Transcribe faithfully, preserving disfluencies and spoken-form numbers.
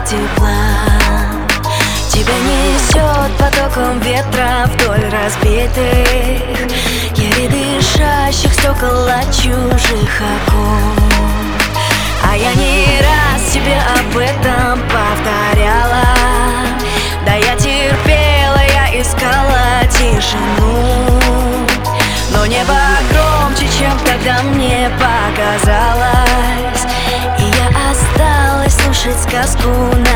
тепла. Тебя несет потоком ветра вдоль разбитых, еле дышащих стекол от чужих окон. А я не раз тебе об этом повторяла. Да, я терпела, я искала тишину, но небо громче, чем тогда мне показалось, и я осталась слушать сказку на